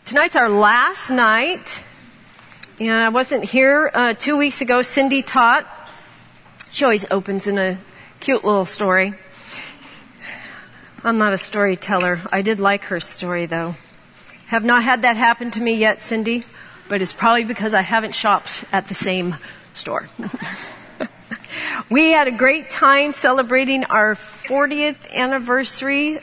Tonight's our last night, and I wasn't here 2 weeks ago. Cindy taught. She always opens in a cute little story. I'm not a storyteller. I did like her story, though. Have not had that happen to me yet, Cindy, but it's probably because I haven't shopped at the same store. We had a great time celebrating our 40th anniversary.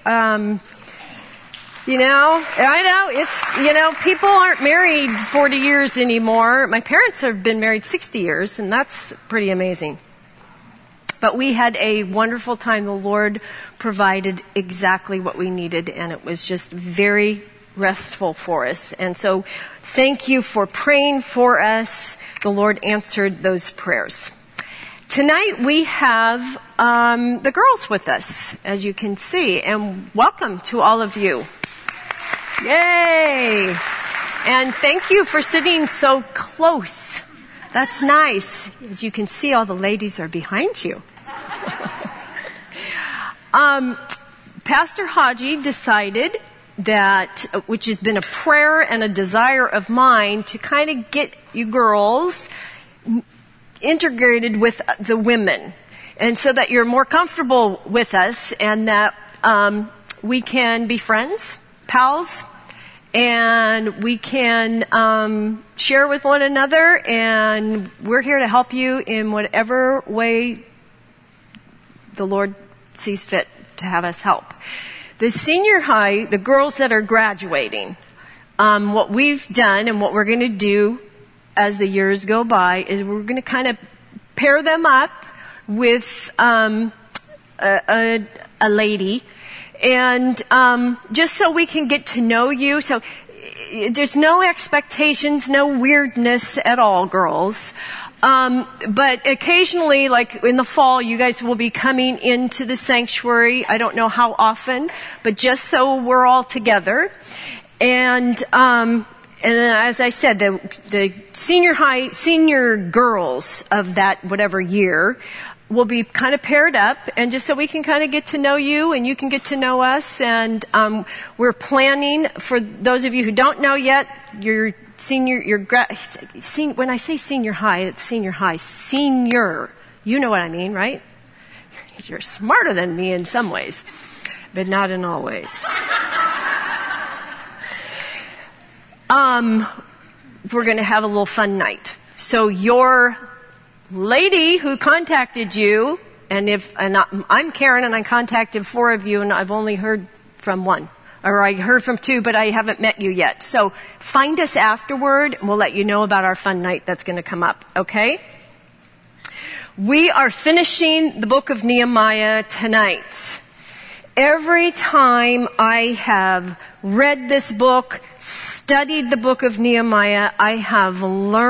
I know, people aren't married 40 years anymore. My parents have been married 60 years, and that's pretty amazing. But we had a wonderful time. The Lord provided exactly what we needed, and it was just very restful for us. And so thank you for praying for us. The Lord answered those prayers. Tonight we have the girls with us, as you can see, and welcome to all of you. Yay! And thank you for sitting so close. That's nice. As you can see, all the ladies are behind you. Pastor Haji decided that, which has been a prayer and a desire of mine, to kind of get you girls integrated with the women, and so that you're more comfortable with us, and that we can be friends, pals, and we can share with one another, and we're here to help you in whatever way the Lord sees fit to have us help. The senior high, the girls that are graduating, what we've done and what we're going to do as the years go by is we're going to kind of pair them up with a lady, and just so we can get to know you. So there's no expectations, no weirdness at all, girls. But occasionally, like in the fall, you guys will be coming into the sanctuary. I don't know how often, but just so we're all together. And then, as I said, the senior girls of that whatever year will be kind of paired up, and just so we can kind of get to know you and you can get to know us. And we're planning, for those of you who don't know yet, when I say senior high, it's senior high. Senior. You know what I mean, right? You're smarter than me in some ways, but not in all ways. We're going to have a little fun night. So your lady who contacted you, and I'm Karen, and I contacted 4 of you, and I've only heard from 1. Or I heard from 2, but I haven't met you yet. So find us afterward, and we'll let you know about our fun night that's going to come up, okay? We are finishing the book of Nehemiah tonight. Every time I have read this book, studied the book of Nehemiah, I have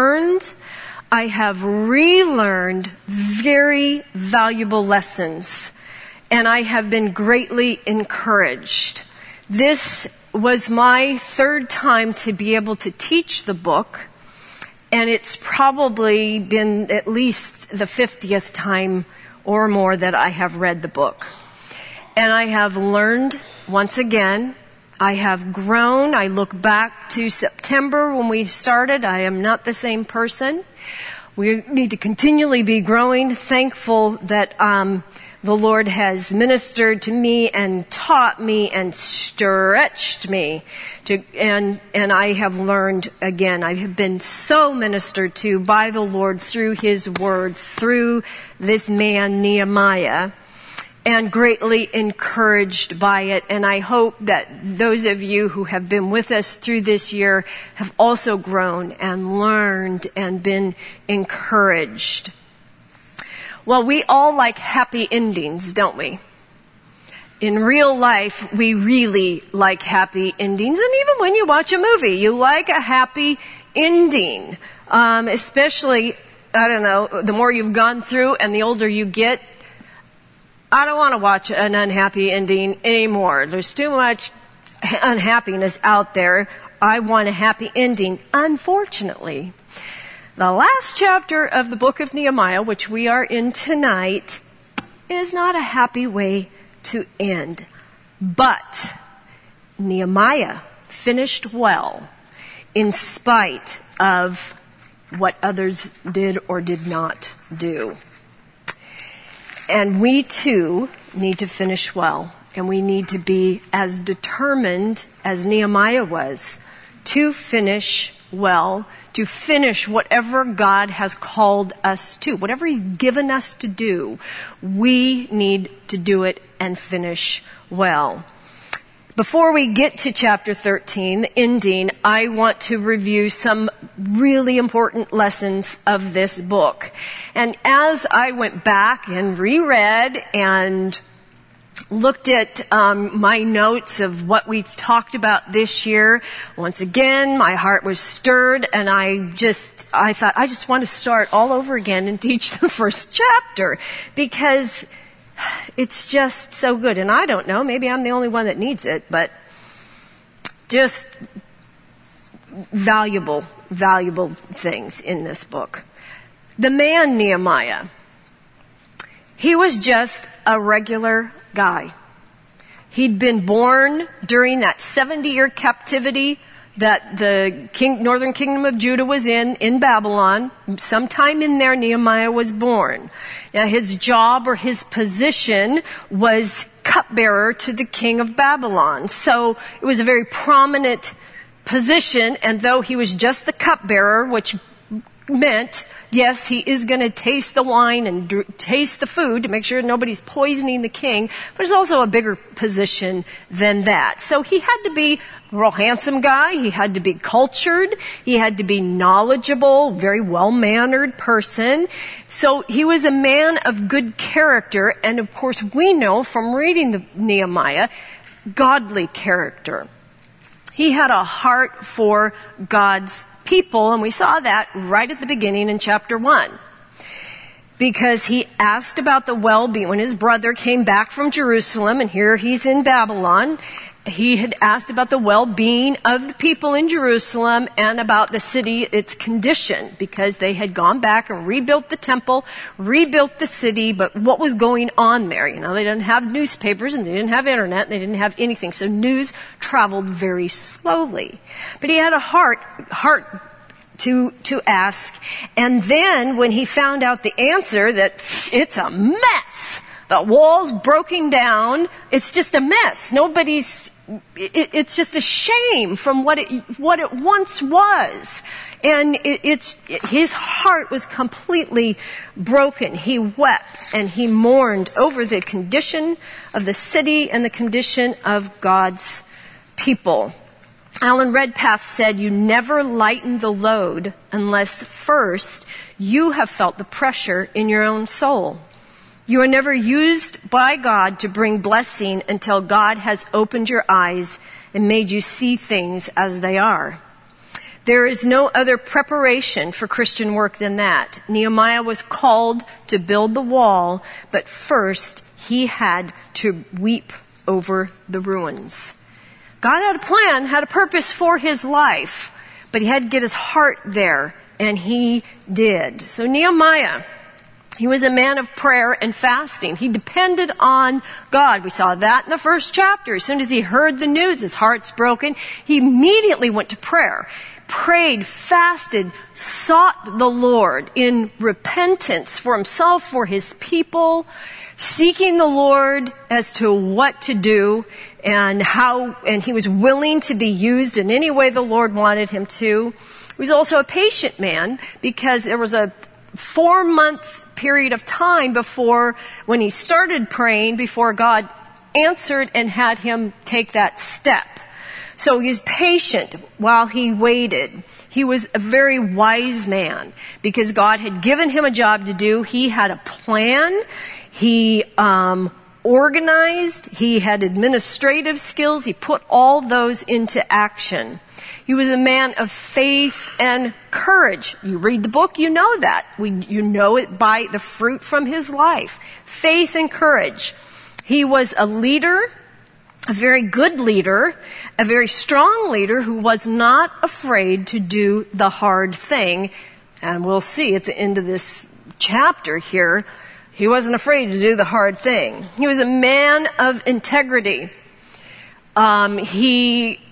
relearned very valuable lessons, and I have been greatly encouraged. This was my 3rd time to be able to teach the book, and it's probably been at least the 50th time or more that I have read the book. And I have learned, once again, I have grown. I look back to September when we started. I am not the same person. We need to continually be growing, thankful that the Lord has ministered to me and taught me and stretched me and I have learned again. I have been so ministered to by the Lord through His Word, through this man Nehemiah, and greatly encouraged by it. And I hope that those of you who have been with us through this year have also grown and learned and been encouraged. Well, we all like happy endings, don't we? In real life, we really like happy endings. And even when you watch a movie, you like a happy ending. Especially, I don't know, the more you've gone through and the older you get, I don't want to watch an unhappy ending anymore. There's too much unhappiness out there. I want a happy ending. Unfortunately, the last chapter of the book of Nehemiah, which we are in tonight, is not a happy way to end. But Nehemiah finished well. in spite of what others did or did not do. And we too need to finish well, and we need to be as determined as Nehemiah was to finish well, to finish whatever God has called us to, whatever He's given us to do. We need to do it and finish well. Before we get to chapter 13, the ending, I want to review some really important lessons of this book. And as I went back and reread and looked at my notes of what we've talked about this year, once again, my heart was stirred, and I thought, I just want to start all over again and teach the first chapter, because it's just so good. And I don't know, maybe I'm the only one that needs it, but just valuable things in this book. The man Nehemiah, he was just a regular guy. He'd been born during that 70-year captivity that the northern kingdom of Judah was in Babylon. Sometime in there, Nehemiah was born. Now, his job or his position was cupbearer to the king of Babylon. So it was a very prominent position, and though he was just the cupbearer, which meant, yes, he is going to taste the wine and taste the food to make sure nobody's poisoning the king, but there's also a bigger position than that. So he had to be a real handsome guy. He had to be cultured. He had to be knowledgeable, very well-mannered person. So he was a man of good character, and of course we know from reading the Nehemiah, godly character. He had a heart for God's people, and we saw that right at the beginning in chapter 1. Because he asked about the well-being. When his brother came back from Jerusalem, and here he's in Babylon, he had asked about the well-being of the people in Jerusalem and about the city, its condition, because they had gone back and rebuilt the temple, rebuilt the city, but what was going on there? You know, they didn't have newspapers, and they didn't have internet, and they didn't have anything, so news traveled very slowly. But he had a heart to ask, and then when he found out the answer that it's a mess, the wall's broken down, it's just a mess. It's just a shame from what it once was. And his heart was completely broken. He wept and he mourned over the condition of the city and the condition of God's people. Alan Redpath said, "You never lighten the load unless first you have felt the pressure in your own soul. You are never used by God to bring blessing until God has opened your eyes and made you see things as they are." There is no other preparation for Christian work than that. Nehemiah was called to build the wall, but first he had to weep over the ruins. God had a plan, had a purpose for his life, but he had to get his heart there, and he did. So Nehemiah, he was a man of prayer and fasting. He depended on God. We saw that in the first chapter. As soon as he heard the news, his heart's broken, he immediately went to prayer. Prayed, fasted, sought the Lord in repentance for himself, for his people, seeking the Lord as to what to do and how, and he was willing to be used in any way the Lord wanted him to. He was also a patient man, because there was a 4-month period of time before, when he started praying, before God answered and had him take that step. So he was patient while he waited. He was a very wise man, because God had given him a job to do. He had a plan. He organized. He had administrative skills. He put all those into action. He was a man of faith and courage. You read the book, you know that. You know it by the fruit from his life. Faith and courage. He was a leader, a very good leader, a very strong leader who was not afraid to do the hard thing. And we'll see at the end of this chapter here, he wasn't afraid to do the hard thing. He was a man of integrity. He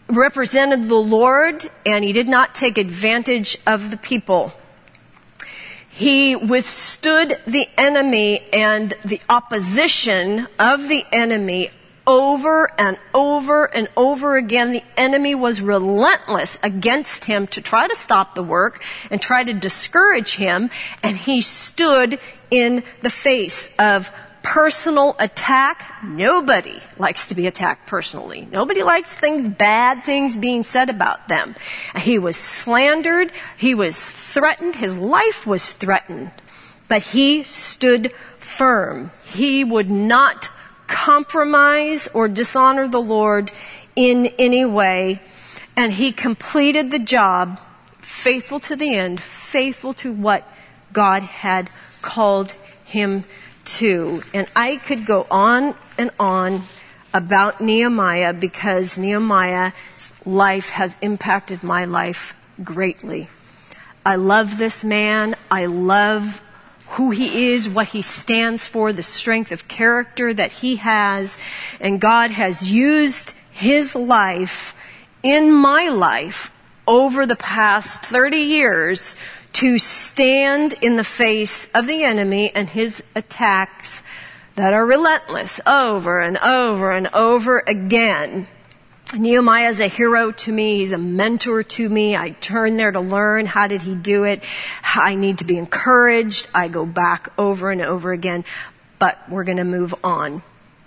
represented the Lord, and he did not take advantage of the people. He withstood the enemy and the opposition of the enemy over and over and over again. The enemy was relentless against him to try to stop the work and try to discourage him, and he stood in the face of personal attack. Nobody likes to be attacked personally. Nobody likes bad things being said about them. He was slandered. He was threatened. His life was threatened. But he stood firm. He would not compromise or dishonor the Lord in any way. And he completed the job, faithful to the end, faithful to what God had called him to. And I could go on and on about Nehemiah, because Nehemiah's life has impacted my life greatly. I love this man. I love who he is, what he stands for, the strength of character that he has. And God has used his life in my life over the past 30 years to stand in the face of the enemy and his attacks that are relentless over and over and over again. Nehemiah is a hero to me. He's a mentor to me. I turn there to learn. How did he do it? I need to be encouraged. I go back over and over again. But we're going to move on.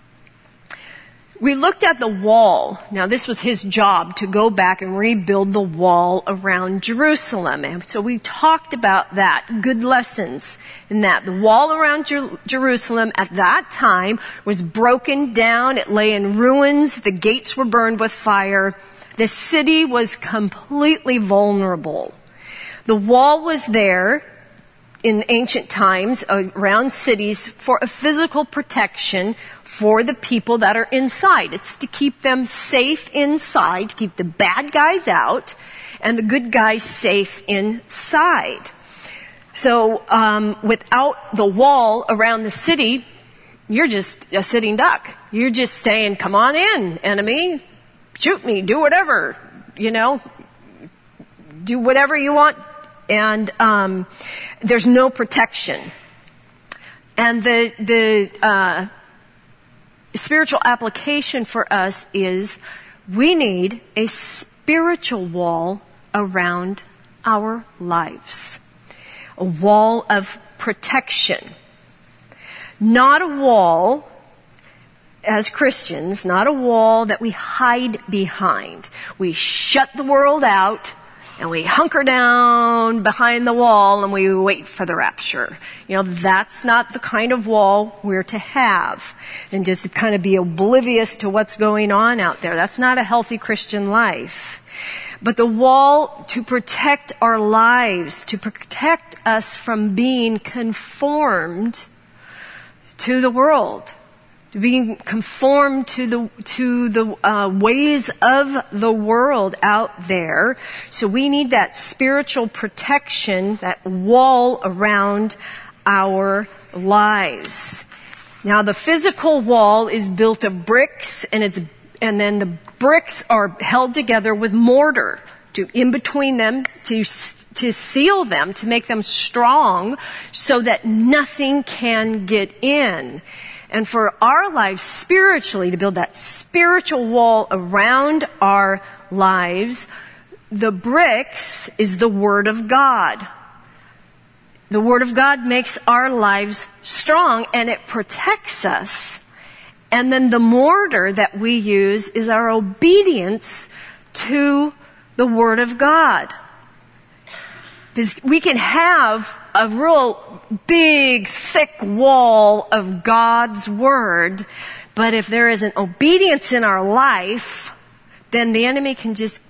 We looked at the wall. Now, this was his job, to go back and rebuild the wall around Jerusalem. And so we talked about that. Good lessons in that. The wall around Jerusalem at that time was broken down. It lay in ruins. The gates were burned with fire. The city was completely vulnerable. The wall was there in ancient times around cities for a physical protection for the people that are inside. It's to keep them safe inside, to keep the bad guys out and the good guys safe inside. So without the wall around the city, you're just a sitting duck. You're just saying, come on in, enemy, shoot me, do whatever, do whatever you want. And there's no protection. And the spiritual application for us is we need a spiritual wall around our lives. A wall of protection. Not a wall, as Christians, not a wall that we hide behind. We shut the world out, and we hunker down behind the wall and we wait for the rapture. That's not the kind of wall we're to have. And just kind of be oblivious to what's going on out there. That's not a healthy Christian life. But the wall to protect our lives, to protect us from being conformed to the world. To being conformed to the ways of the world out there. So we need that spiritual protection, that wall around our lives. Now the physical wall is built of bricks, and then the bricks are held together with mortar in between them to seal them, to make them strong so that nothing can get in. And for our lives spiritually, to build that spiritual wall around our lives, the bricks is the Word of God. The Word of God makes our lives strong, and it protects us. And then the mortar that we use is our obedience to the Word of God. Because we can have a real big, thick wall of God's Word, but if there isn't obedience in our life, then the enemy can just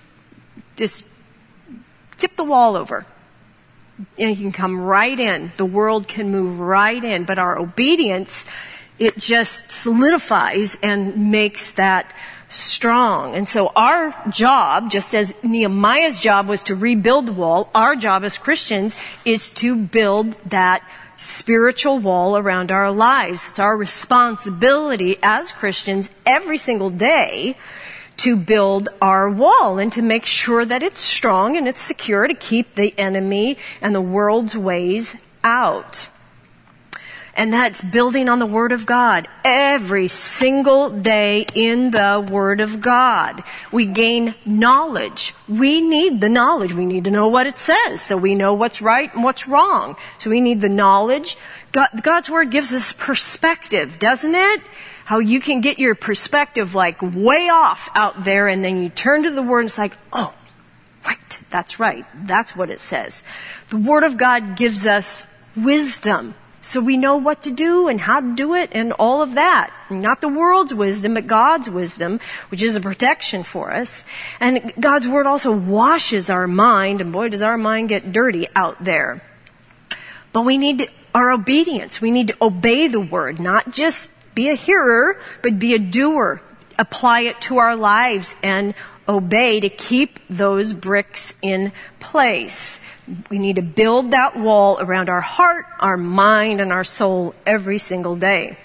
tip the wall over. And he can come right in. The world can move right in, but our obedience, it just solidifies and makes that strong. And so our job, just as Nehemiah's job was to rebuild the wall, our job as Christians is to build that spiritual wall around our lives. It's our responsibility as Christians every single day to build our wall and to make sure that it's strong and it's secure to keep the enemy and the world's ways out. And that's building on the Word of God every single day in the Word of God. We gain knowledge. We need the knowledge. We need to know what it says so we know what's right and what's wrong. So we need the knowledge. God's Word gives us perspective, doesn't it? How you can get your perspective like way off out there, and then you turn to the Word and it's like, oh, right, that's right. That's what it says. The Word of God gives us wisdom. So we know what to do and how to do it and all of that. Not the world's wisdom, but God's wisdom, which is a protection for us. And God's Word also washes our mind, and boy, does our mind get dirty out there. But we need our obedience. We need to obey the Word, not just be a hearer, but be a doer. Apply it to our lives and obey to keep those bricks in place. We need to build that wall around our heart, our mind, and our soul every single day.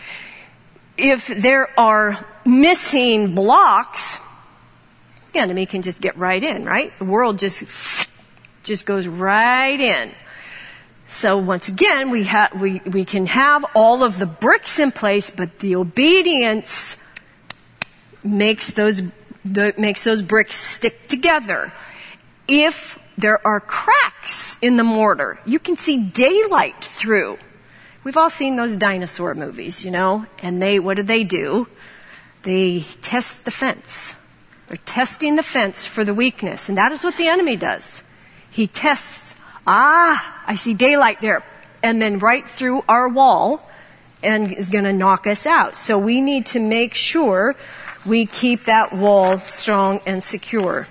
If there are missing blocks, the enemy can just get right in, right? The world just goes right in. So once again, we can have all of the bricks in place, but the obedience makes those bricks stick together. If there are cracks in the mortar, you can see daylight through. We've all seen those dinosaur movies, and what do? They test the fence. They're testing the fence for the weakness, and that is what the enemy does. He tests, I see daylight there, and then right through our wall, and is going to knock us out. So we need to make sure we keep that wall strong and secure.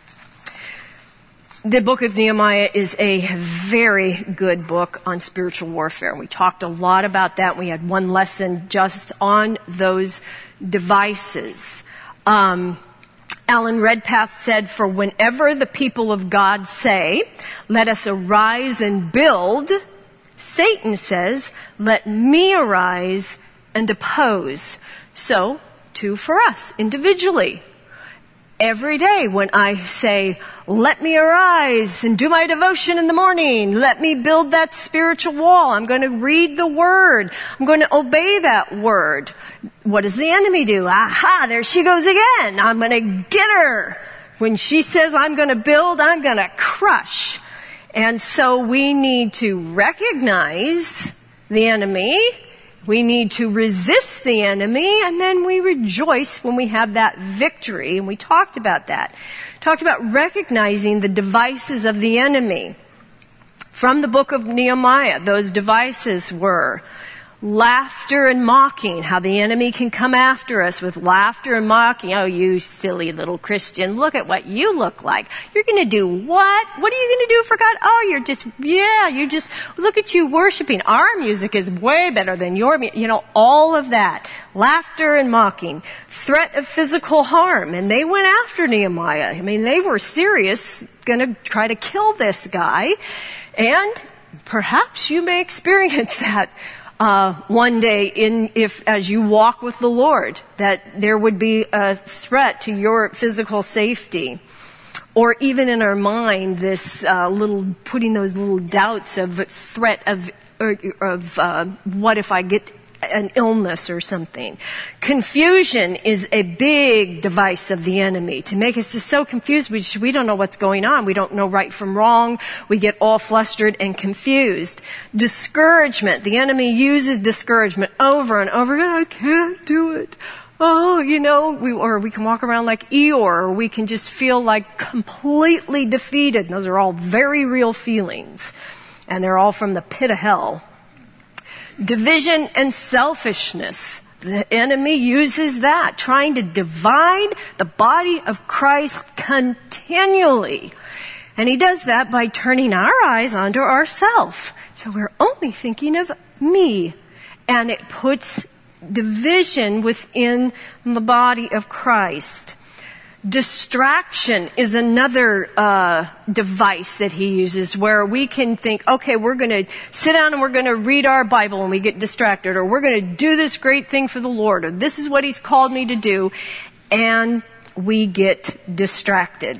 The book of Nehemiah is a very good book on spiritual warfare. We talked a lot about that. We had one lesson just on those devices. Alan Redpath said, "For whenever the people of God say, 'Let us arise and build,' Satan says, 'Let me arise and oppose.'" So, too for us, individually. Every day when I say, "Let me arise and do my devotion in the morning. Let me build that spiritual wall. I'm going to read the Word. I'm going to obey that Word." What does the enemy do? Aha, there she goes again. I'm going to get her. When she says I'm going to build, I'm going to crush. And so we need to recognize the enemy. We need to resist the enemy, and then we rejoice when we have that victory. And we talked about that. Talked about recognizing the devices of the enemy. From the book of Nehemiah, those devices were laughter and mocking, how the enemy can come after us with laughter and mocking. "Oh, you silly little Christian, look at what you look like. You're going to do what? What are you going to do for God? Oh, you just, look at you worshiping. Our music is way better than your music." All of that. Laughter and mocking. Threat of physical harm. And they went after Nehemiah. They were serious, going to try to kill this guy. And perhaps you may experience that one day as you walk with the Lord, that there would be a threat to your physical safety. Or even in our mind, this putting those little doubts of threat of what if I get an illness or something. Confusion is a big device of the enemy to make us just so confused. We don't know what's going on. We don't know right from wrong. We get all flustered and confused. Discouragement. The enemy uses discouragement over and over again. "I can't do it. Oh, we can walk around like Eeyore, or we can just feel like completely defeated." Those are all very real feelings. And they're all from the pit of hell. Division and selfishness. The enemy uses that, trying to divide the body of Christ continually. And he does that by turning our eyes onto ourselves. So we're only thinking of me. And it puts division within the body of Christ. Distraction is another device that he uses, where we can think, okay, we're going to sit down and we're going to read our Bible and we get distracted, or we're going to do this great thing for the Lord, or this is what he's called me to do, and we get distracted.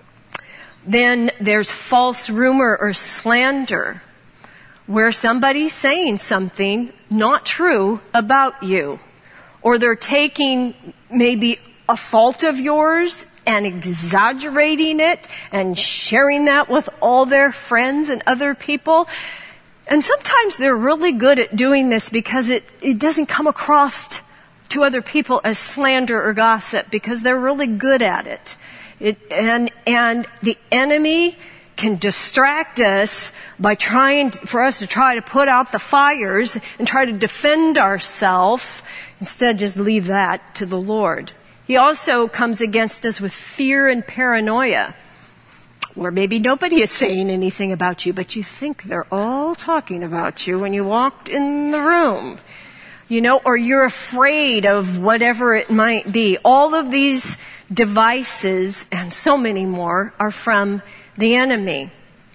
Then there's false rumor or slander, where somebody's saying something not true about you. Or they're taking maybe a fault of yours and exaggerating it and sharing that with all their friends and other people. And sometimes they're really good at doing this because it doesn't come across to other people as slander or gossip, because they're really good at it. And the enemy can distract us by for us to try to put out the fires and try to defend ourselves. Instead, just leave that to the Lord. He also comes against us with fear and paranoia, where maybe nobody is saying anything about you, but you think they're all talking about you when you walked in the room. Or you're afraid of whatever it might be. All of these devices, and so many more, are from the enemy.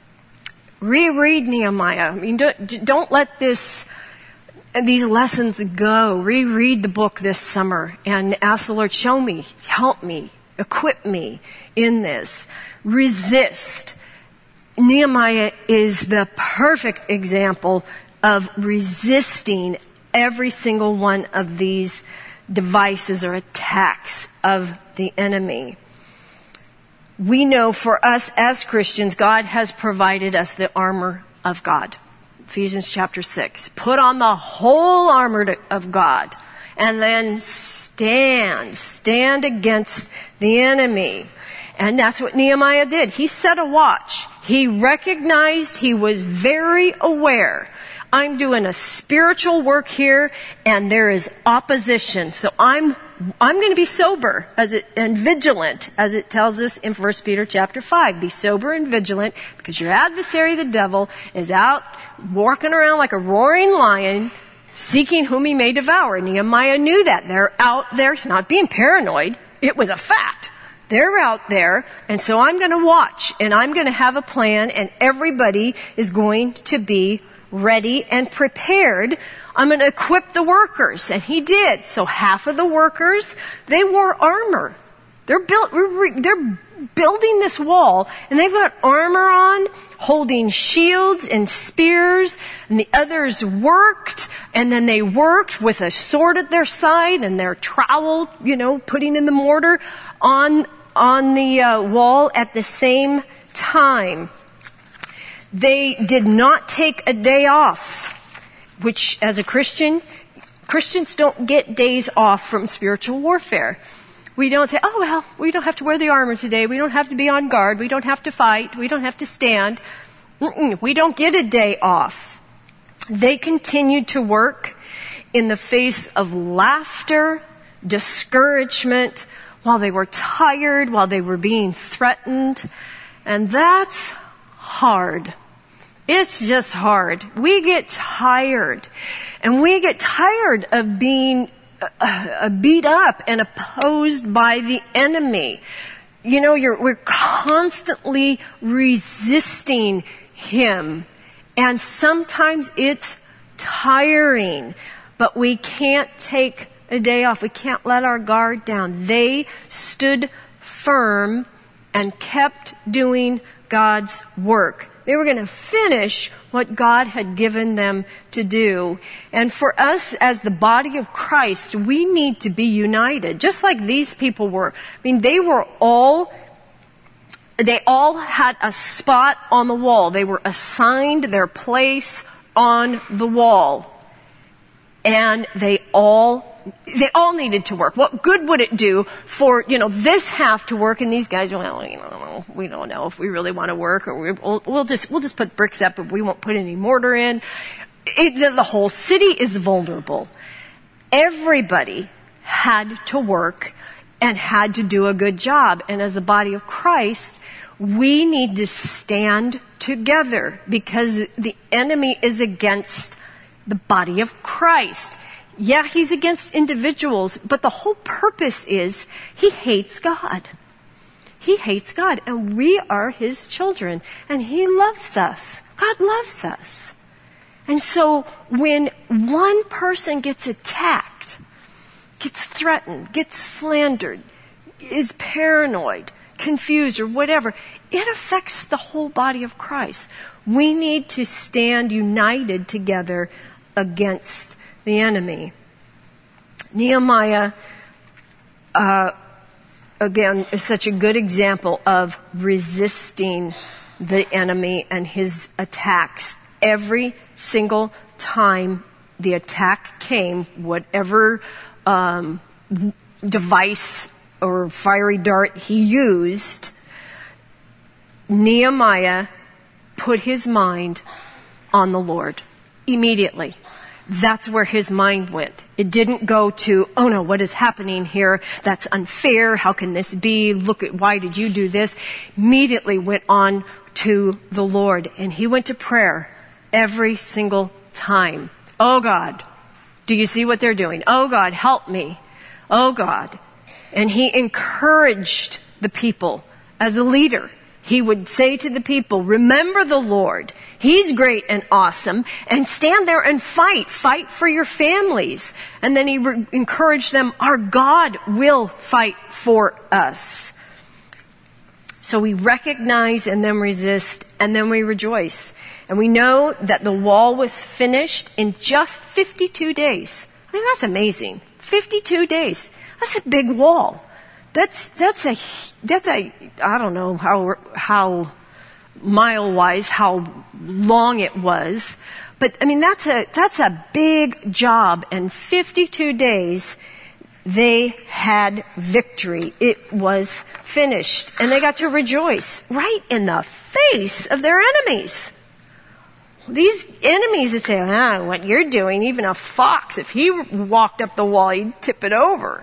Reread Nehemiah. Don't let these lessons go. Reread the book this summer and ask the Lord, show me, help me, equip me in this. Resist. Nehemiah is the perfect example of resisting every single one of these devices or attacks of the enemy. We know for us as Christians, God has provided us the armor of God. Ephesians chapter 6. Put on the whole armor of God and then stand against the enemy. And that's what Nehemiah did. He set a watch. He recognized, he was very aware. I'm doing a spiritual work here, and there is opposition. So I'm going to be sober and vigilant, as it tells us in 1 Peter chapter 5. Be sober and vigilant, because your adversary, the devil, is out walking around like a roaring lion, seeking whom he may devour. Nehemiah knew that. They're out there. He's not being paranoid. It was a fact. They're out there, and so I'm going to watch, and I'm going to have a plan, and everybody is going to be ready and prepared. I'm going to equip the workers. And he did. So half of the workers, they wore armor. They're building this wall, and they've got armor on, holding shields and spears, and the others worked, and then they worked with a sword at their side and their trowel, putting in the mortar on the wall at the same time. They did not take a day off, which as a Christians don't get days off from spiritual warfare. We don't say, we don't have to wear the armor today. We don't have to be on guard. We don't have to fight. We don't have to stand. We don't get a day off. They continued to work in the face of laughter, discouragement, while they were tired, while they were being threatened. And that's hard. It's just hard. We get tired. And we get tired of being beat up and opposed by the enemy. We're constantly resisting him. And sometimes it's tiring. But we can't take a day off. We can't let our guard down. They stood firm and kept doing God's work. They were going to finish what God had given them to do. And for us as the body of Christ, we need to be united, just like these people were. They all had a spot on the wall. They were assigned their place on the wall. And they all needed to work. What good would it do for, this half to work, and these guys, we don't know if we really want to work, or we'll just put bricks up, but we won't put any mortar in. The whole city is vulnerable. Everybody had to work and had to do a good job. And as the body of Christ, we need to stand together, because the enemy is against the body of Christ. Yeah, he's against individuals, but the whole purpose is he hates God. He hates God, and we are his children, and he loves us. God loves us. And so when one person gets attacked, gets threatened, gets slandered, is paranoid, confused, or whatever, it affects the whole body of Christ. We need to stand united together against the enemy. Nehemiah, again, is such a good example of resisting the enemy and his attacks. Every single time the attack came, whatever device or fiery dart he used, Nehemiah put his mind on the Lord immediately. That's where his mind went. It didn't go to, oh no, what is happening here? That's unfair. How can this be? Look at, why did you do this? Immediately went on to the Lord, and he went to prayer every single time. Oh God, do you see what they're doing? Oh God, help me. Oh God. And he encouraged the people as a leader. He would say to the people, remember the Lord. He's great and awesome. And stand there and fight. Fight for your families. And then he encouraged them, our God will fight for us. So we recognize and then resist and then we rejoice. And we know that the wall was finished in just 52 days. I mean, that's amazing. 52 days. That's a big wall. That's a I don't know how mile-wise, how long it was. But I mean, that's a big job. And 52 days, they had victory. It was finished. And they got to rejoice right in the face of their enemies. These enemies that say, what you're doing, even a fox, if he walked up the wall, he'd tip it over.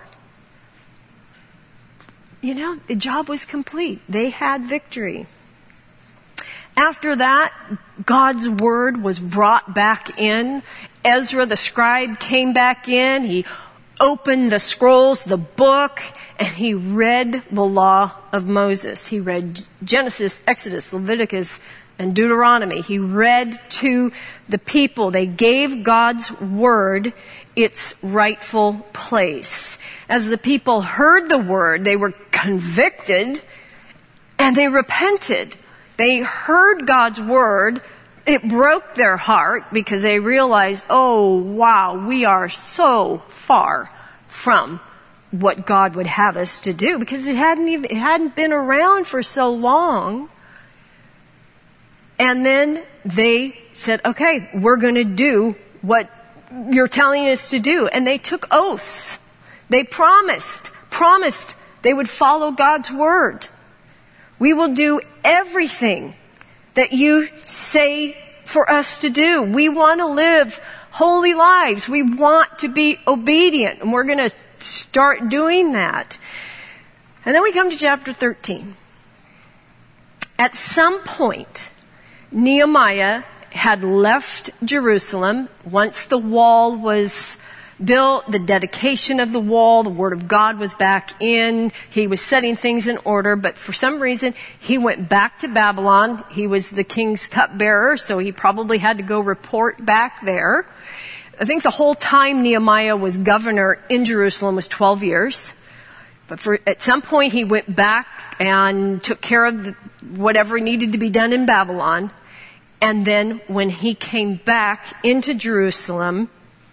You know, the job was complete. They had victory. After that, God's word was brought back in. Ezra the scribe came back in. He opened the scrolls, the book, and he read the law of Moses. He read Genesis, Exodus, Leviticus, and Deuteronomy. He read to the people. They gave God's word its rightful place. As the people heard the word, they were convicted and they repented. They heard God's word. It broke their heart because they realized, oh wow, we are so far from what God would have us to do, because it hadn't been around for so long. And then they said, okay, we're going to do what you're telling us to do. And they took oaths. They promised they would follow God's word. We will do everything that you say for us to do. We want to live holy lives. We want to be obedient. And we're going to start doing that. And then we come to chapter 13. At some point, Nehemiah had left Jerusalem. Once the wall was built, the dedication of the wall, the word of God was back in. He was setting things in order, but for some reason, he went back to Babylon. He was the king's cupbearer, so he probably had to go report back there. I think the whole time Nehemiah was governor in Jerusalem was 12 years. But at some point, he went back and took care of whatever needed to be done in Babylon. And then when he came back into Jerusalem,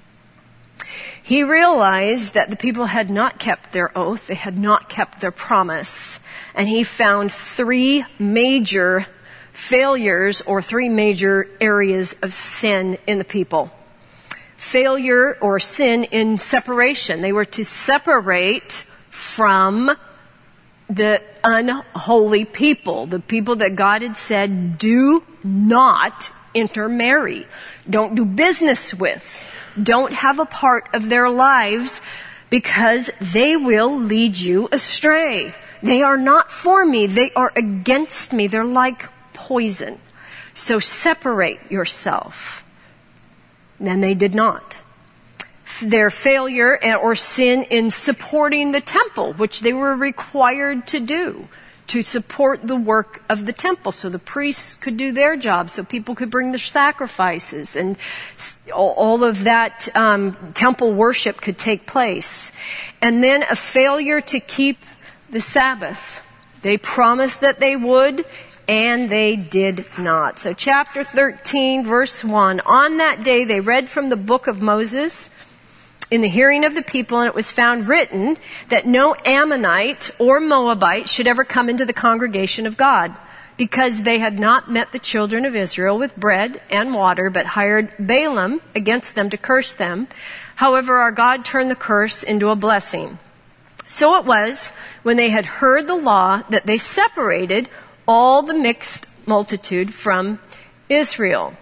he realized that the people had not kept their oath. They had not kept their promise. And he found three major failures or three major areas of sin in the people. Failure or sin in separation. They were to separate from the unholy people, the people that God had said, do not intermarry. Don't do business with. Don't have a part of their lives because they will lead you astray. They are not for me. They are against me. They're like poison. So separate yourself. And they did not. Their failure or sin in supporting the temple, which they were required to do, to support the work of the temple so the priests could do their job, so people could bring their sacrifices, and all of that temple worship could take place. And then a failure to keep the Sabbath. They promised that they would, and they did not. So chapter 13, verse 1. On that day they read from the book of Moses in the hearing of the people, and it was found written that no Ammonite or Moabite should ever come into the congregation of God, because they had not met the children of Israel with bread and water, but hired Balaam against them to curse them. However, our God turned the curse into a blessing. So it was, when they had heard the law, that they separated all the mixed multitude from Israel.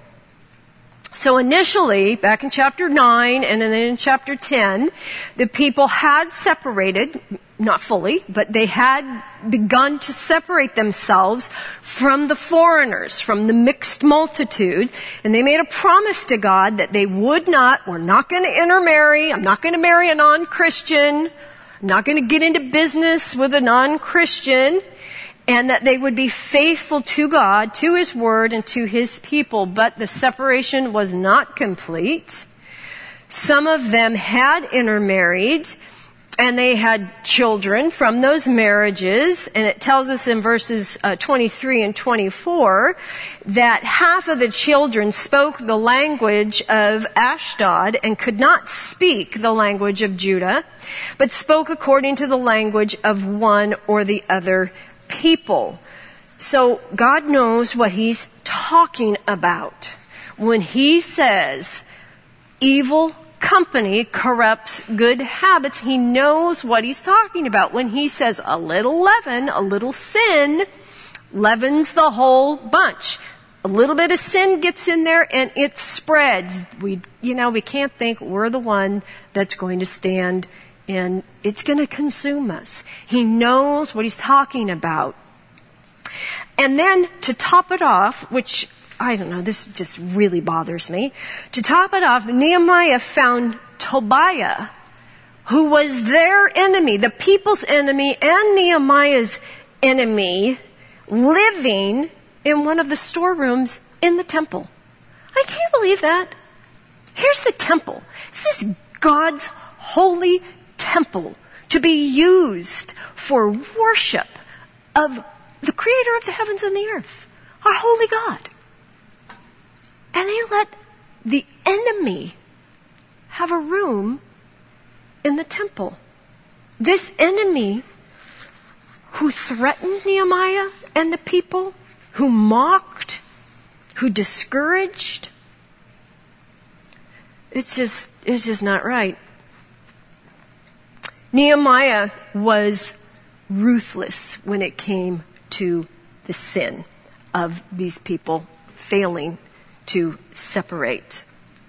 So initially, back in chapter 9 and then in chapter 10, the people had separated, not fully, but they had begun to separate themselves from the foreigners, from the mixed multitude, and they made a promise to God that they we're not going to intermarry, I'm not going to marry a non-Christian, I'm not going to get into business with a non-Christian, and that they would be faithful to God, to His Word, and to His people. But the separation was not complete. Some of them had intermarried, and they had children from those marriages. And it tells us in verses 23 and 24 that half of the children spoke the language of Ashdod and could not speak the language of Judah, but spoke according to the language of one or the other people. So God knows what He's talking about when He says evil company corrupts good habits. He knows what He's talking about when He says a little leaven, a little sin leavens the whole bunch. A little bit of sin gets in there and it spreads. We can't think we're the one that's going to stand and it's going to consume us. He knows what He's talking about. And then to top it off, which, I don't know, this just really bothers me. To top it off, Nehemiah found Tobiah, who was their enemy, the people's enemy and Nehemiah's enemy, living in one of the storerooms in the temple. I can't believe that. Here's the temple. This is God's holy temple to be used for worship of the Creator of the heavens and the earth, our holy God. And they let the enemy have a room in the temple. This enemy who threatened Nehemiah and the people, who mocked, who discouraged. It's just not right. Nehemiah was ruthless when it came to the sin of these people failing to separate.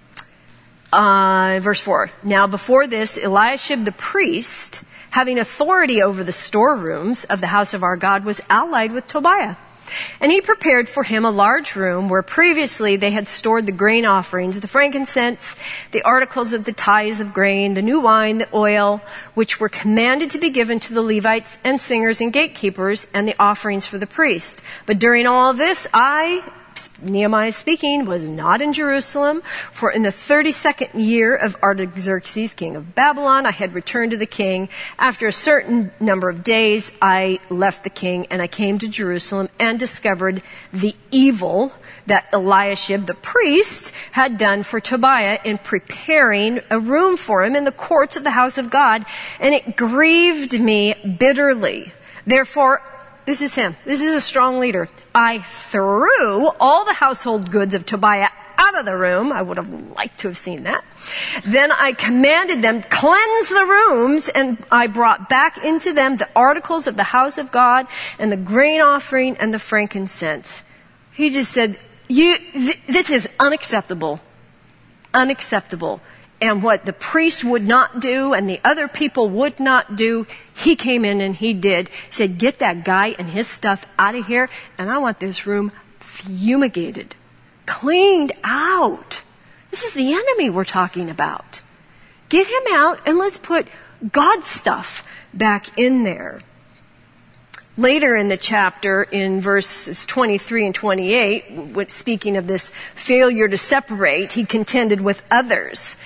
Verse 4. Now before this, Eliashib the priest, having authority over the storerooms of the house of our God, was allied with Tobiah. And he prepared for him a large room where previously they had stored the grain offerings, the frankincense, the articles of the tithes of grain, the new wine, the oil, which were commanded to be given to the Levites and singers and gatekeepers, and the offerings for the priest. But during all of this, Nehemiah speaking, was not in Jerusalem, for in the 32nd year of Artaxerxes, king of Babylon, I had returned to the king. After a certain number of days, I left the king, and I came to Jerusalem and discovered the evil that Eliashib the priest had done for Tobiah in preparing a room for him in the courts of the house of God, and it grieved me bitterly. Therefore, this is him. This is a strong leader. I threw all the household goods of Tobiah out of the room. I would have liked to have seen that. Then I commanded them, cleanse the rooms, and I brought back into them the articles of the house of God and the grain offering and the frankincense. He just said, this is unacceptable. Unacceptable. And what the priest would not do and the other people would not do, he came in and he did. He said, get that guy and his stuff out of here, and I want this room fumigated, cleaned out. This is the enemy we're talking about. Get him out and let's put God's stuff back in there. Later in the chapter, in verses 23 and 28, speaking of this failure to separate, he contended with others.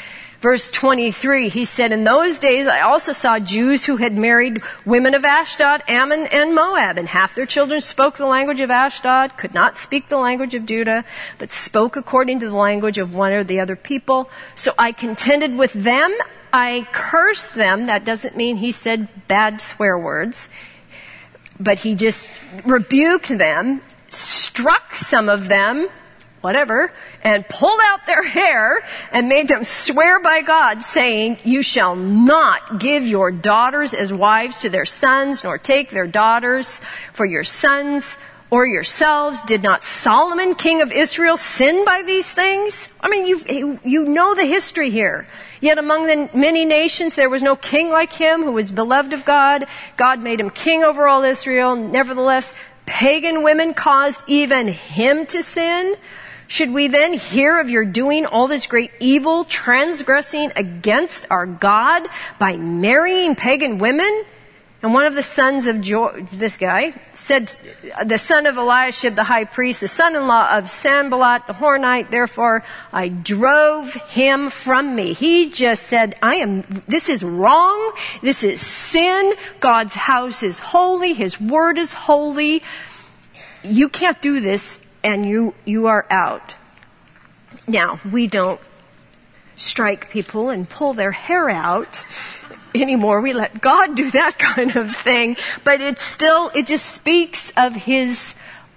Verse 23, he said, in those days I also saw Jews who had married women of Ashdod, Ammon, and Moab, and half their children spoke the language of Ashdod, could not speak the language of Judah, but spoke according to the language of one or the other people. So I contended with them, I cursed them. That doesn't mean he said bad swear words, but he just rebuked them, struck some of them, whatever, and pulled out their hair and made them swear by God, saying, you shall not give your daughters as wives to their sons, nor take their daughters for your sons or yourselves. Did not Solomon, king of Israel, sin by these things? I mean, you know the history here. Yet among the many nations there was no king like him who was beloved of God. God made him king over all Israel. Nevertheless, pagan women caused even him to sin. Should we then hear of your doing all this great evil, transgressing against our God by marrying pagan women? And one of the sons of this guy said, the son of Eliashib the high priest, the son-in-law of Sanballat the Hornite, therefore I drove him from me. He just said, this is wrong, this is sin, God's house is holy, his word is holy, you can't do this, and you are out. Now, we don't strike people and pull their hair out anymore. We let God do that kind of thing. But it just speaks of his,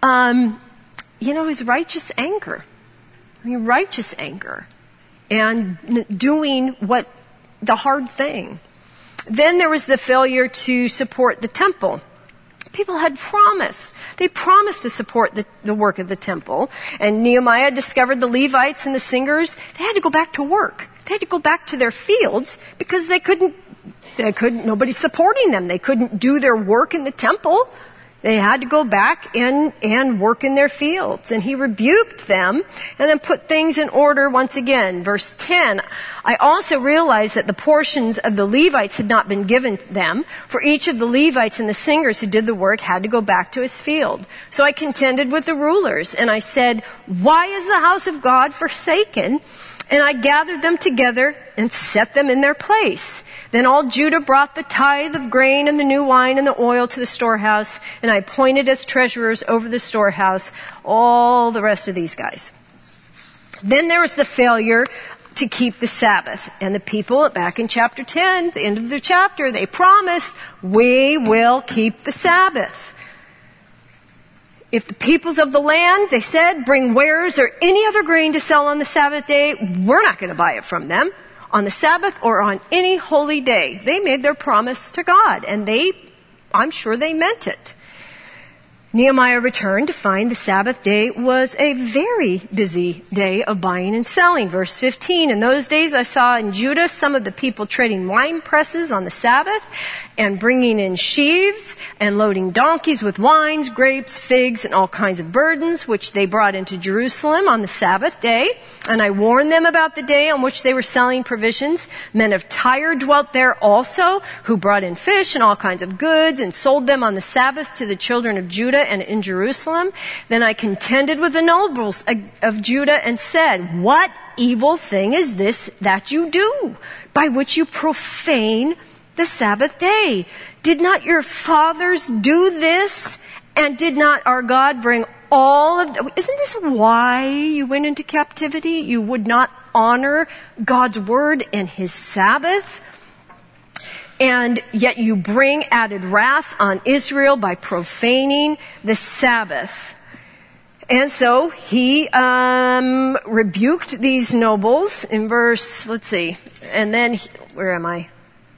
his righteous anger. Righteous anger. And doing the hard thing. Then there was the failure to support the temple. People had promised. They promised to support the work of the temple. And Nehemiah discovered the Levites and the singers. They had to go back to work. They had to go back to their fields because nobody's supporting them. They couldn't do their work in the temple. They had to go back and work in their fields. And he rebuked them and then put things in order once again. Verse 10, I also realized that the portions of the Levites had not been given them, for each of the Levites and the singers who did the work had to go back to his field. So I contended with the rulers, and I said, why is the house of God forsaken? And I gathered them together and set them in their place. Then all Judah brought the tithe of grain and the new wine and the oil to the storehouse, and I appointed as treasurers over the storehouse all the rest of these guys. Then there was the failure to keep the Sabbath. And the people, back in chapter 10, the end of the chapter, they promised, we will keep the Sabbath. If the peoples of the land, they said, bring wares or any other grain to sell on the Sabbath day, we're not going to buy it from them on the Sabbath or on any holy day. They made their promise to God, and I'm sure they meant it. Nehemiah returned to find the Sabbath day was a very busy day of buying and selling. Verse 15, in those days I saw in Judah some of the people trading wine presses on the Sabbath and bringing in sheaves and loading donkeys with wines, grapes, figs, and all kinds of burdens, which they brought into Jerusalem on the Sabbath day. And I warned them about the day on which they were selling provisions. Men of Tyre dwelt there also, who brought in fish and all kinds of goods and sold them on the Sabbath to the children of Judah and in Jerusalem. Then I contended with the nobles of Judah and said, what evil thing is this that you do, by which you profane the Sabbath day? Did not your fathers do this? And did not our God bring all of them? Isn't this why you went into captivity? You would not honor God's word and his Sabbath? And yet you bring added wrath on Israel by profaning the Sabbath. And so he rebuked these nobles in verse, and then, where am I?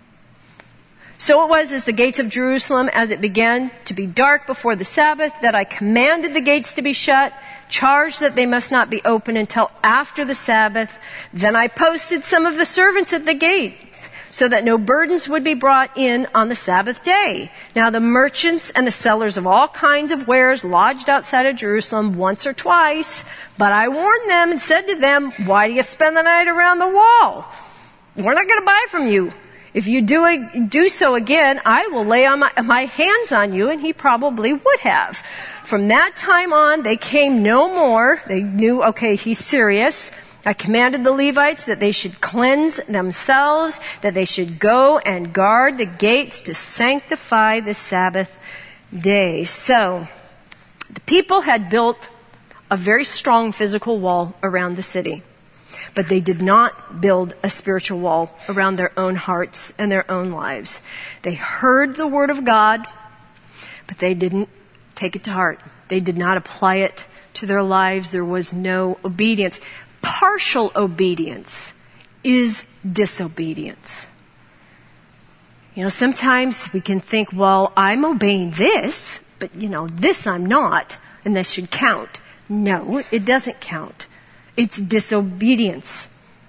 So it was as the gates of Jerusalem, as it began to be dark before the Sabbath, that I commanded the gates to be shut, charged that they must not be opened until after the Sabbath. Then I posted some of the servants at the gate, so that no burdens would be brought in on the Sabbath day. Now the merchants and the sellers of all kinds of wares lodged outside of Jerusalem once or twice, but I warned them and said to them, why do you spend the night around the wall? We're not going to buy from you. If you do so again, I will lay on my hands on you, and he probably would have. From that time on, they came no more. They knew, okay, he's serious. I commanded the Levites that they should cleanse themselves, that they should go and guard the gates to sanctify the Sabbath day. So, the people had built a very strong physical wall around the city, but they did not build a spiritual wall around their own hearts and their own lives. They heard the word of God, but they didn't take it to heart. They did not apply it to their lives. There was no obedience. Partial obedience is disobedience. You know, sometimes we can think, well, I'm obeying this, but this I'm not, and this should count. No, it doesn't count. It's disobedience.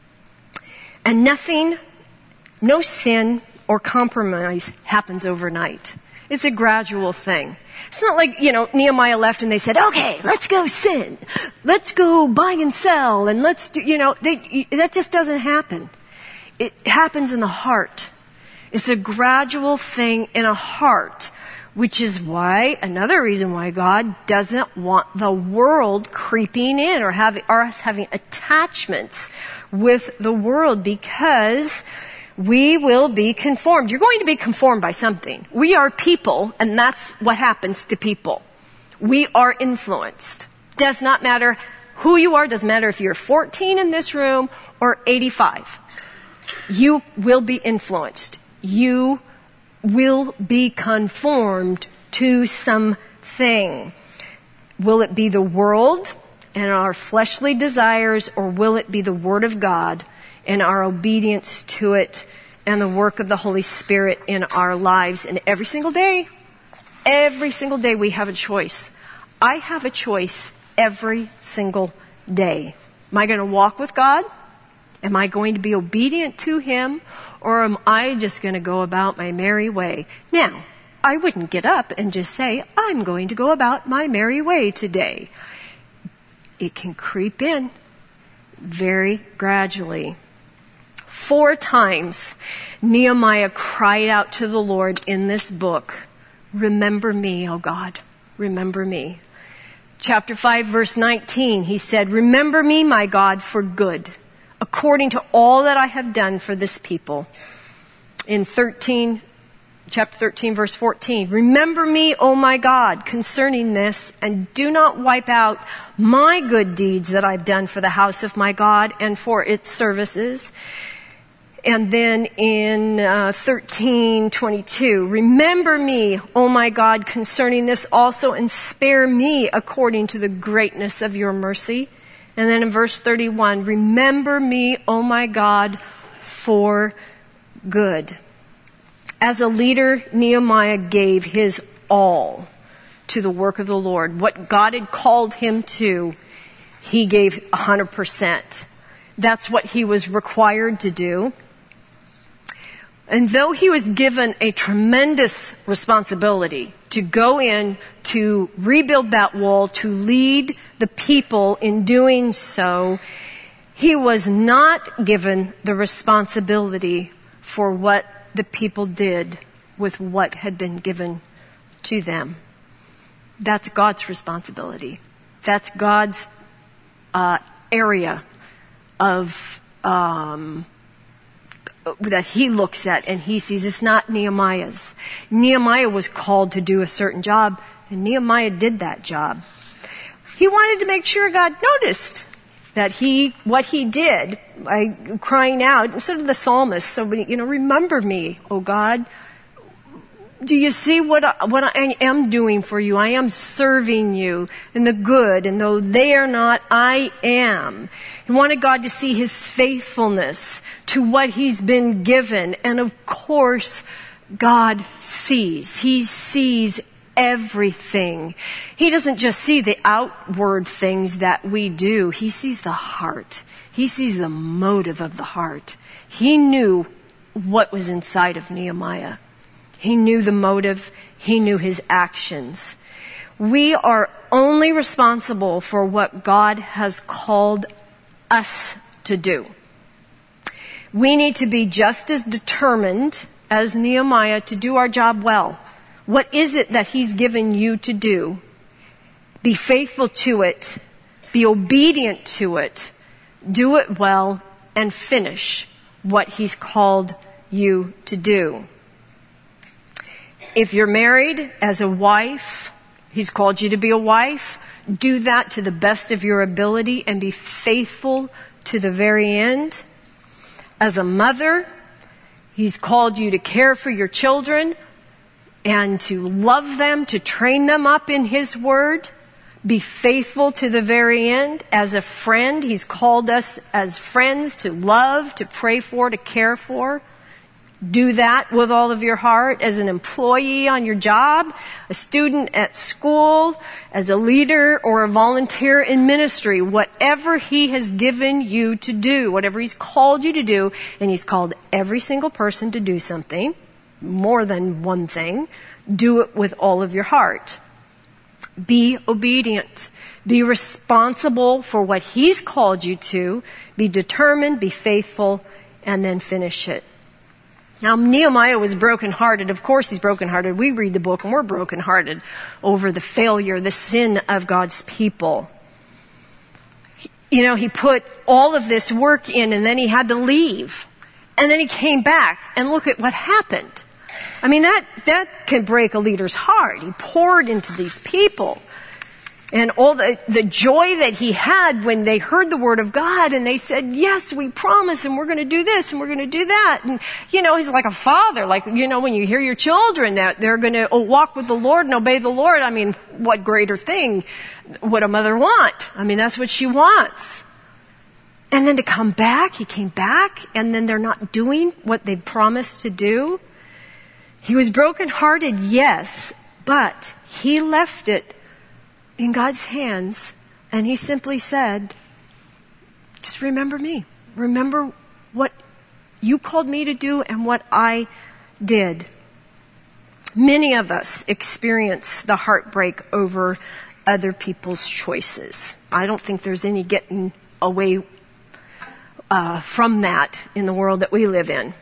And no sin or compromise happens overnight. It's a gradual thing. It's not like, Nehemiah left and they said, okay, let's go sin. Let's go buy and sell and let's do, that just doesn't happen. It happens in the heart. It's a gradual thing in a heart, which is another reason why God doesn't want the world creeping in or us having attachments with the world, because we will be conformed. You're going to be conformed by something. We are people, and that's what happens to people. We are influenced. Does not matter who you are. Doesn't matter if you're 14 in this room or 85. You will be influenced. You will be conformed to something. Will it be the world and our fleshly desires, or will it be the Word of God and our obedience to it and the work of the Holy Spirit in our lives? And every single day we have a choice. I have a choice every single day. Am I going to walk with God? Am I going to be obedient to Him? Or am I just going to go about my merry way? Now, I wouldn't get up and just say, I'm going to go about my merry way today. It can creep in very gradually. 4 times, Nehemiah cried out to the Lord in this book, remember me, O God, remember me. Chapter 5, verse 19, he said, remember me, my God, for good, according to all that I have done for this people. In chapter 13, verse 14, remember me, O my God, concerning this, and do not wipe out my good deeds that I've done for the house of my God and for its services. And then in 13:22, remember me, O my God, concerning this also, and spare me according to the greatness of your mercy. And then in verse 31, remember me, O my God, for good. As a leader, Nehemiah gave his all to the work of the Lord. What God had called him to, he gave 100%. That's what he was required to do. And though he was given a tremendous responsibility to go in, to rebuild that wall, to lead the people in doing so, he was not given the responsibility for what the people did with what had been given to them. That's God's responsibility. That's God's area of that he looks at and he sees. It's not Nehemiah's. Nehemiah was called to do a certain job, and Nehemiah did that job. He wanted to make sure God noticed that what he did by crying out, instead of the psalmist, somebody, remember me, O God. Do you see what I am doing for you? I am serving you in the good, and though they are not, I am. He wanted God to see his faithfulness to what he's been given. And of course, God sees. He sees everything. He doesn't just see the outward things that we do. He sees the heart. He sees the motive of the heart. He knew what was inside of Nehemiah. He knew the motive. He knew his actions. We are only responsible for what God has called us to do. We need to be just as determined as Nehemiah to do our job well. What is it that he's given you to do? Be faithful to it. Be obedient to it. do it well, and finish what He's called you to do. If you're married as a wife, He's called you to be a wife. Do that to the best of your ability and be faithful to the very end. As a mother, He's called you to care for your children and to love them, to train them up in His Word. Be faithful to the very end. As a friend, He's called us as friends to love, to pray for, to care for. Do that with all of your heart. As an employee on your job, a student at school, as a leader or a volunteer in ministry, whatever He has given you to do, whatever He's called you to do, and He's called every single person to do something, more than one thing, do it with all of your heart. Be obedient. Be responsible for what He's called you to. Be determined, be faithful, and then finish it. Now, Nehemiah was brokenhearted. Of course he's brokenhearted. We read the book and we're brokenhearted over the failure, the sin of God's people. He put all of this work in and then he had to leave. And then he came back and look at what happened. I mean, that can break a leader's heart. He poured into these people. And all the joy that he had when they heard the word of God and they said, yes, we promise and we're going to do this and we're going to do that. And, he's like a father. Like, when you hear your children that they're going to walk with the Lord and obey the Lord, I mean, what greater thing would a mother want? I mean, that's what she wants. And then to come back, he came back and then they're not doing what they promised to do. He was brokenhearted, yes, but he left it in God's hands, and he simply said, just remember me. Remember what you called me to do and what I did. Many of us experience the heartbreak over other people's choices. I don't think there's any getting away from that in the world that we live in.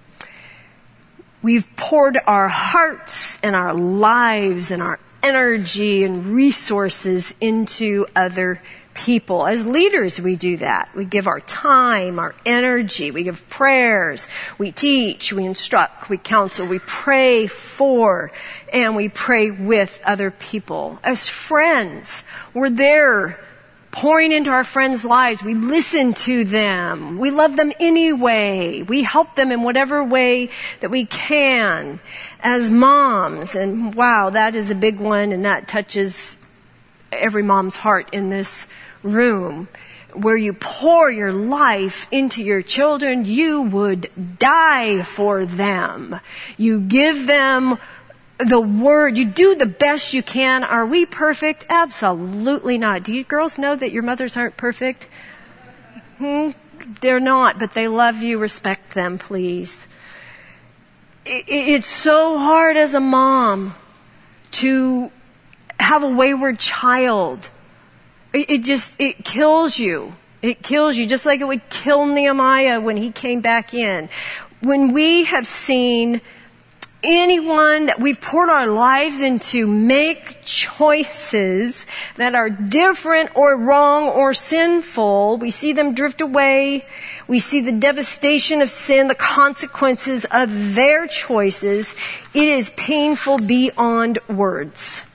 We've poured our hearts and our lives and our energy and resources into other people. As leaders, we do that. We give our time, our energy, we give prayers, we teach, we instruct, we counsel, we pray for, and we pray with other people. As friends, we're there pouring into our friends' lives. We listen to them. We love them anyway. We help them in whatever way that we can. As moms, and wow, that is a big one, and that touches every mom's heart in this room, where you pour your life into your children, you would die for them. You give them the word. You do the best you can. Are we perfect? Absolutely not. Do you girls know that your mothers aren't perfect? They're not, but they love you. Respect them, please. It's so hard as a mom to have a wayward child. It kills you. It kills you, just like it would kill Nehemiah when he came back in. When we have seen anyone that we've poured our lives into make choices that are different or wrong or sinful, we see them drift away. We see the devastation of sin, the consequences of their choices. It is painful beyond words.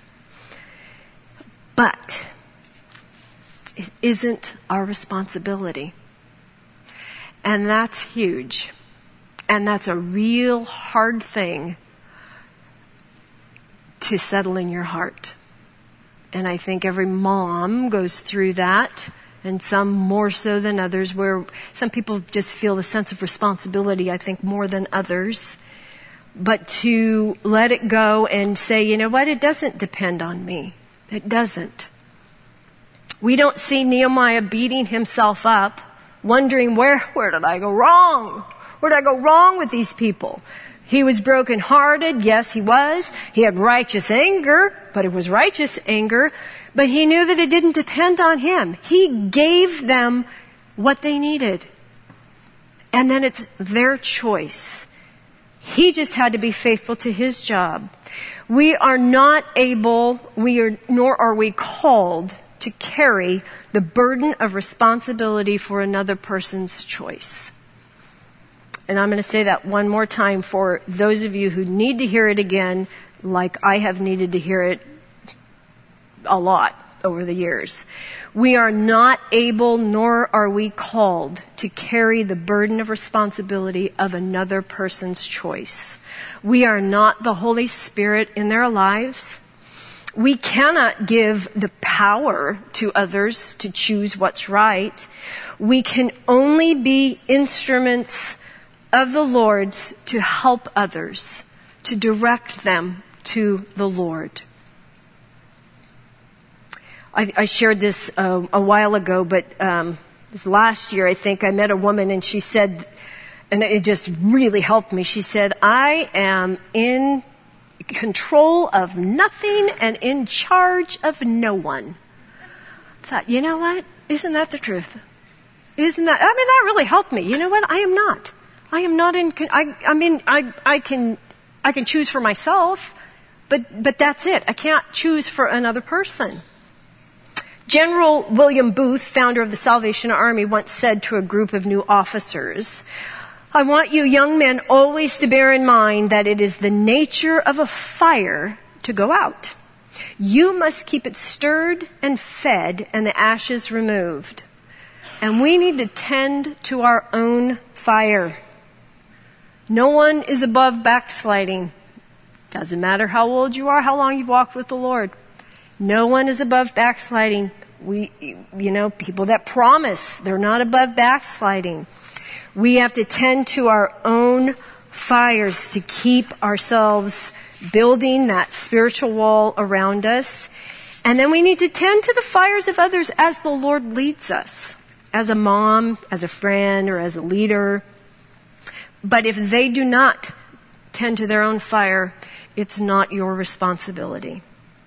But it isn't our responsibility. And that's huge. And that's a real hard thing to settle in your heart. And I think every mom goes through that, and some more so than others, where some people just feel a sense of responsibility, I think, more than others. But to let it go and say, you know what, it doesn't depend on me. It doesn't. We don't see Nehemiah beating himself up, wondering, where did I go wrong? Where did I go wrong with these people? He was brokenhearted. Yes, he was. He had righteous anger, but it was righteous anger. But he knew that it didn't depend on him. He gave them what they needed. And then it's their choice. He just had to be faithful to his job. We are not able, nor are we called to carry the burden of responsibility for another person's choice. And I'm going to say that one more time for those of you who need to hear it again, like I have needed to hear it a lot over the years. We are not able, nor are we called to carry the burden of responsibility of another person's choice. We are not the Holy Spirit in their lives. We cannot give the power to others to choose what's right. We can only be instruments of the Lord's to help others, to direct them to the Lord. I shared this a while ago, but this last year, I think, I met a woman and she said, and it just really helped me, she said, I am in control of nothing and in charge of no one. I thought, you know what? Isn't that the truth? Isn't that, that really helped me. You know what? I am not. I am not in, I can choose for myself, but that's it. I can't choose for another person. General William Booth, founder of the Salvation Army, once said to a group of new officers, I want you young men always to bear in mind that it is the nature of a fire to go out. You must keep it stirred and fed and the ashes removed. And we need to tend to our own fire. No one is above backsliding. Doesn't matter how old you are, how long you've walked with the Lord. No one is above backsliding. People that promise, they're not above backsliding. We have to tend to our own fires to keep ourselves building that spiritual wall around us. And then we need to tend to the fires of others as the Lord leads us. As a mom, as a friend, or as a leader. But if they do not tend to their own fire, it's not your responsibility.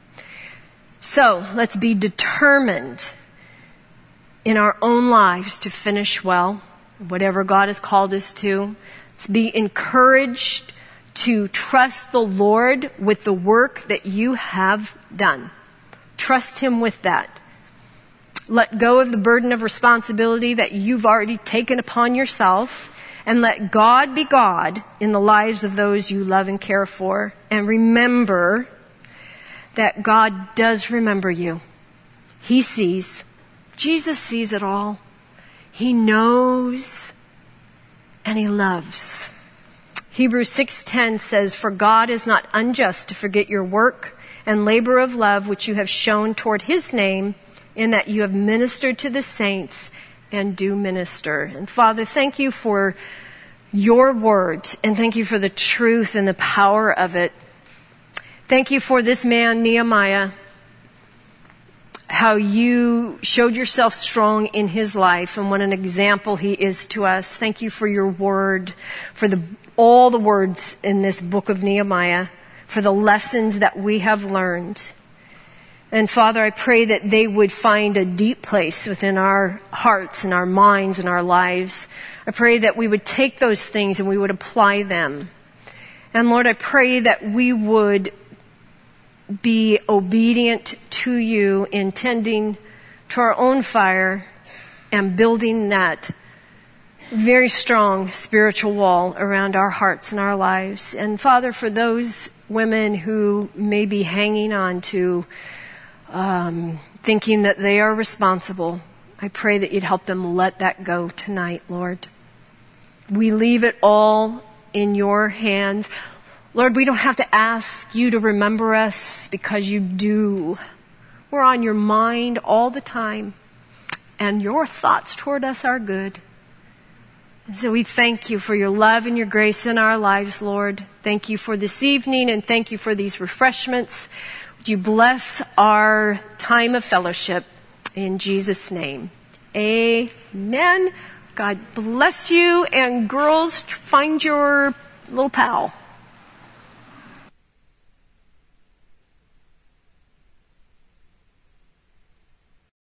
So, let's be determined in our own lives to finish well, whatever God has called us to. Let's be encouraged to trust the Lord with the work that you have done. Trust Him with that. Let go of the burden of responsibility that you've already taken upon yourself, and let God be God in the lives of those you love and care for. And remember that God does remember you. He sees. Jesus sees it all. He knows and He loves. Hebrews 6:10 says, For God is not unjust to forget your work and labor of love which you have shown toward His name, in that you have ministered to the saints and do minister. And Father, thank you for your word, and thank you for the truth and the power of it. Thank you for this man, Nehemiah, how you showed yourself strong in his life and what an example he is to us. Thank you for your word, for all the words in this book of Nehemiah, for the lessons that we have learned. And Father, I pray that they would find a deep place within our hearts and our minds and our lives. I pray that we would take those things and we would apply them. And Lord, I pray that we would be obedient to you in tending to our own fire and building that very strong spiritual wall around our hearts and our lives. And Father, for those women who may be hanging on to thinking that they are responsible, I pray that you'd help them let that go tonight, Lord. We leave it all in your hands. Lord, we don't have to ask you to remember us because you do. We're on your mind all the time, and your thoughts toward us are good. And so we thank you for your love and your grace in our lives, Lord. Thank you for this evening, and thank you for these refreshments. Would you bless our time of fellowship in Jesus' name? Amen. God bless you. And girls, find your little pal.